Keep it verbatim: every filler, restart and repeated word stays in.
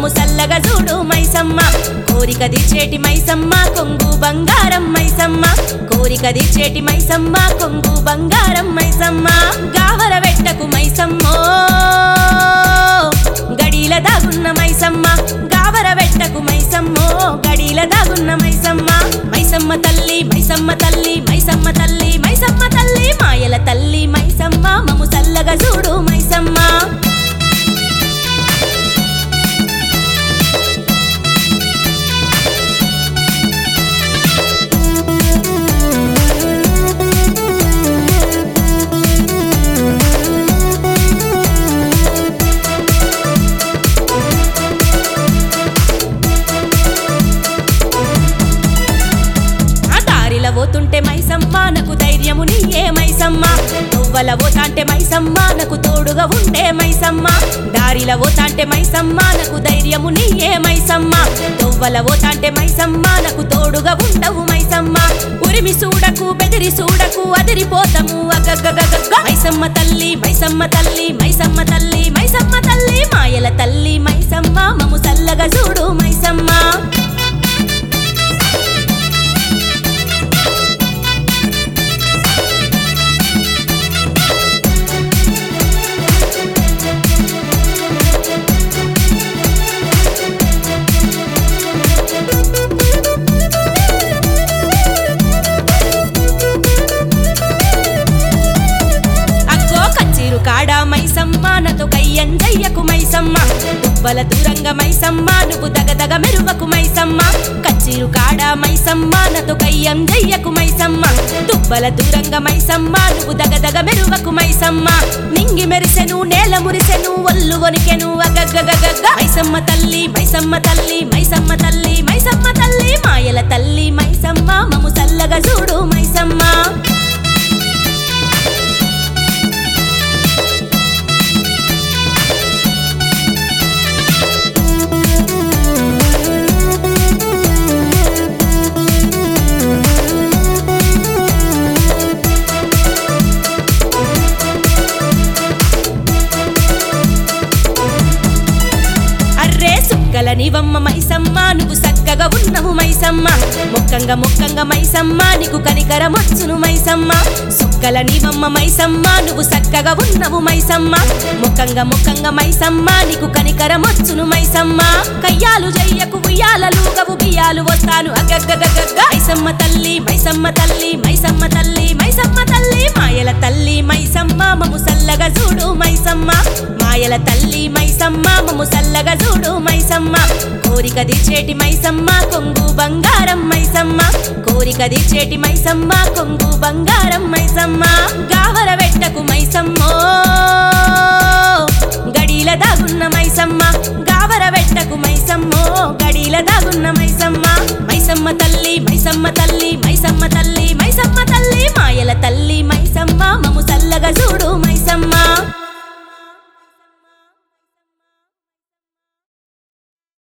మము సల్లగా చూడు మైసమ్మ కోరిక తీర్చేటి మైసమ్మ కొంగు బంగారం మైసమ్మ కోరిక తీర్చేటి మైసమ్మ కొంగు బంగారం మైసమ్మ గావర వెట్టకు మైసమ్మో గడిల దాగున్న మైసమ్మ గావర వెట్టకు మైసమ్మో గడిల దాగున్న మైసమ్మ మైసమ్మ తల్లి మైసమ్మ తల్లి మైసమ్మ తల్లి మైసమ్మ తల్లి మాయల తల్లి మైసమ్మ మము సల్లగా చూడు మైసమ్మ పోతుంటే మైసమ్మ నాకు ధైర్యము నీయే మైసమ్మ నువ్వల పోతాంటే మైసమ్మ నాకు తోడుగా ఉండే మైసమ్మ దారిల పోతాంటే మైసమ్మ నాకు ధైర్యము నీయే మైసమ్మ నువ్వల పోతాంటే మైసమ్మ నాకు తోడుగా ఉండవు మైసమ్మ ఉరిమి చూడకు బెదిరి చూడకు అదిరిపోతాము అగగగగగ మైసమ్మ తల్లి మైసమ్మ తల్లి మైసమ్మ తల్లి మైసమ్మ తల్లి మాయల తల్లి మైసమ్మ మము సల్లగా చూడు మైసమ్మ కాడా మైసమ్మ నతో కయ్యంజయ్యకు మైసమ్మ దుబ్బల దూరంగా మైసమ్మ నువ్వు దగదగ మెరువకు మైసమ్మ కచ్చిరు కాడా మైసమ్మ నతో కయ్యంజయ్యకు మైసమ్మ దుబ్బల దూరంగా మైసమ్మ నువ్వు దగదగ మెరువకు మైసమ్మ నింగి మెరిసెను నేల మురిసెను ఒళ్ళు వణికెను అగగగగగ మైసమ్మ తల్లి మైసమ్మ తల్లి మైసమ్మ తల్లి మైసమ్మ తల్లి మాయల తల్లి మైసమ్మ మము సల్లగా చూడు మైసమ్మ నీవమ్మ మైసమ్మ నువ్వు సక్కగా ఉన్నవు మైసమ్మ మొక్కంగా మొక్కంగా మైసమ్మ నీకు కనికరమొచ్చును మైసమ్మ సుక్కల నీవమ్మ మైసమ్మ నువ్వు సక్కగా ఉన్నవు మైసమ్మ మొక్కంగా మొక్కంగా మైసమ్మ నీకు కనికరమొచ్చును మైసమ్మ కయ్యాలు జయ్యకు ఉయ్యాలలు గవు బియ్యాలు వస్తాను అగగగగగ మైసమ్మ తల్లి మైసమ్మ తల్లి మైసమ్మ తల్లి మైసమ్మ తల్లి మాయల తల్లి మైసమ్మ మము సల్లగా చూడు మైసమ్మ మాయల తల్లి మైసమ్మ మము సల్లగా చూడు మైసమ్మ కోరిక తీర్చేటి మైసమ్మ కొంగు బంగారం మైసమ్మ కోరిక తీర్చేటి మైసమ్మ కొంగు బంగారం మైసమ్మ గావర వెట్టకు మైసమ్మో గడిల దాగున్న మైసమ్మ గావర వెట్టకు మైసమ్మో గడిల దాగున్న మైసమ్మ మైసమ్మ తల్లి